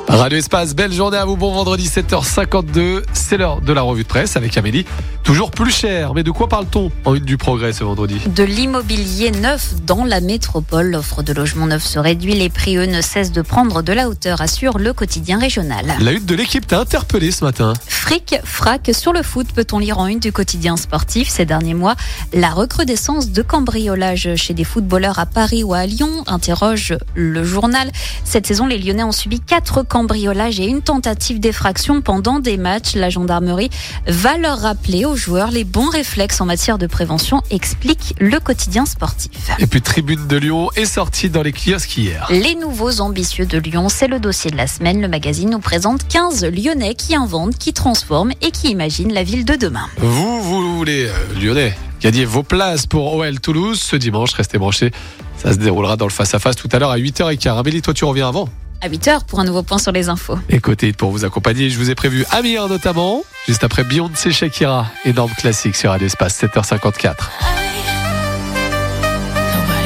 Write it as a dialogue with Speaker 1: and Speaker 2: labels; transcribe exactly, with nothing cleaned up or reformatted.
Speaker 1: Radio Espace, belle journée à vous, bon vendredi sept heures cinquante-deux, c'est l'heure de la revue de presse avec Amélie. Toujours plus cher, mais de quoi parle-t-on en une du Progrès ce vendredi ?
Speaker 2: De l'immobilier neuf dans la métropole. L'offre de logements neufs se réduit, les prix eux ne cessent de prendre de la hauteur, assure le quotidien régional.
Speaker 1: La une de l'équipe t'a interpellé ce matin.
Speaker 2: Fric, frac sur le foot, peut-on lire en une du quotidien sportif ces derniers mois. La recrudescence de cambriolage chez des footballeurs à Paris ou à Lyon interroge le journal. Cette saison, les Lyonnais ont subi quatre cambriolages et une tentative d'effraction pendant des matchs. La gendarmerie va leur rappeler aux joueurs les bons réflexes en matière de prévention, explique le quotidien sportif.
Speaker 1: Et puis Tribune de Lyon est sortie dans les kiosques hier.
Speaker 2: Les nouveaux ambitieux de Lyon, c'est le dossier de la semaine. Le magazine nous présente quinze Lyonnais qui inventent, qui transforment et qui imaginent la ville de demain.
Speaker 1: Vous, vous voulez, euh, Lyonnais, gagner vos places pour O L Toulouse ce dimanche, restez branchés. Ça se déroulera dans le face-à-face tout à l'heure à huit heures quinze. Amélie, toi tu reviens avant ?
Speaker 2: À huit heures pour un nouveau point sur les infos.
Speaker 1: Et côté pour vous accompagner, je vous ai prévu Amir notamment, juste après Beyoncé, Shakira, énorme classique sur Radio Espace, sept heures cinquante-quatre.